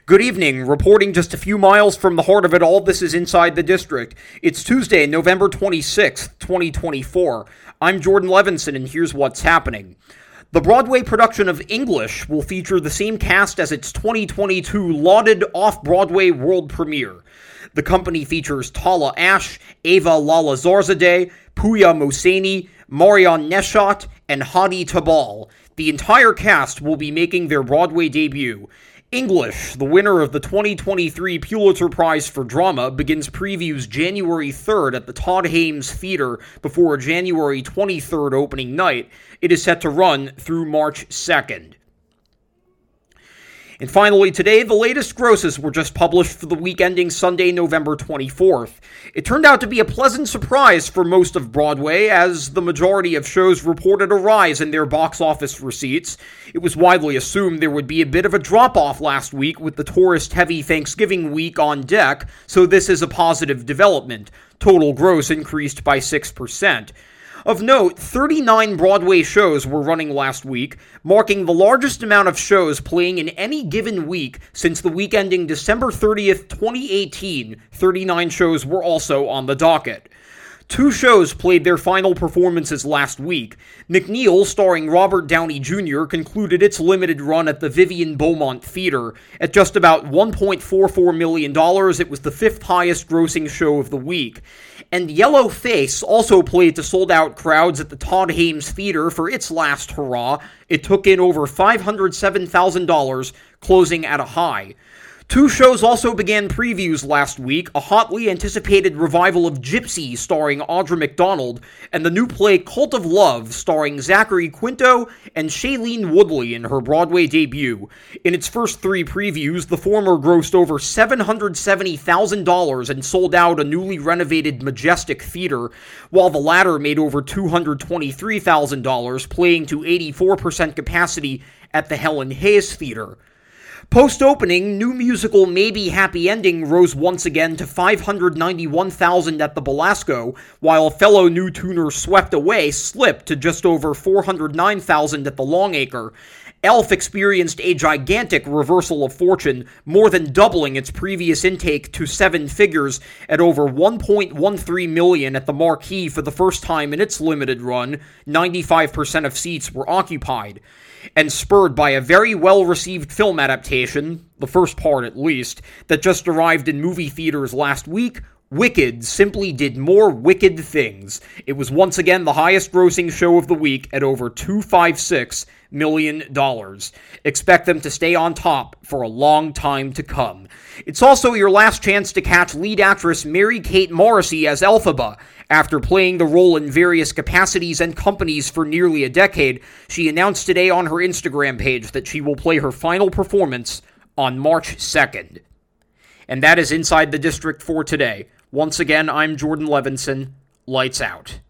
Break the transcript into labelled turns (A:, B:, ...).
A: Good evening. Reporting just a few miles from the heart of it all, this is Inside the District. It's Tuesday, November 26th, 2024. I'm Jordan Levinson, and here's what's happening. The Broadway production of English will feature the same cast as its 2022 lauded off-Broadway world premiere. The company features Tala Ash, Ava Lalazarzadeh, Pooya Mohseni, Marian Neshat, and Hadi Tabal. The entire cast will be making their Broadway debut. English, the winner of the 2023 Pulitzer Prize for Drama, begins previews January 3rd at the Todd Hames Theater before a January 23rd opening night. It is set to run through March 2nd. And finally, today, the latest grosses were just published for the week ending Sunday, November 24th. It turned out to be a pleasant surprise for most of Broadway, as the majority of shows reported a rise in their box office receipts. It was widely assumed there would be a bit of a drop-off last week with the tourist-heavy Thanksgiving week on deck, so this is a positive development. Total gross increased by 6%. Of note, 39 Broadway shows were running last week, marking the largest amount of shows playing in any given week since the week ending December 30th, 2018. 39 shows were also on the docket. 2 shows played their final performances last week. McNeil, starring Robert Downey Jr., concluded its limited run at the Vivian Beaumont Theater. At just about $1.44 million, it was the 5th highest grossing show of the week. And Yellow Face also played to sold-out crowds at the Todd Hames Theater for its last hurrah. It took in over $507,000, closing at a high. 2 shows also began previews last week, a hotly anticipated revival of Gypsy starring Audra McDonald, and the new play Cult of Love starring Zachary Quinto and Shailene Woodley in her Broadway debut. In its first 3 previews, the former grossed over $770,000 and sold out a newly renovated Majestic Theater, while the latter made over $223,000, playing to 84% capacity at the Helen Hayes Theater. Post-opening, new musical Maybe Happy Ending rose once again to $591,000 at the Belasco, while fellow new tuner Swept Away slipped to just over $409,000 at the Longacre. Elf experienced a gigantic reversal of fortune, more than doubling its previous intake to 7 figures at over $1.13 million at the Marquee for the first time in its limited run. 95% of seats were occupied. And spurred by a very well-received film adaptation, the first part at least, that just arrived in movie theaters last week, Wicked simply did more wicked things. It was once again the highest-grossing show of the week at over $256 million. Expect them to stay on top for a long time to come. It's also your last chance to catch lead actress Mary-Kate Morrissey as Elphaba. After playing the role in various capacities and companies for nearly a decade, she announced today on her Instagram page that she will play her final performance on March 2nd. And that is Inside the District for today. Once again, I'm Jordan Levinson. Lights out.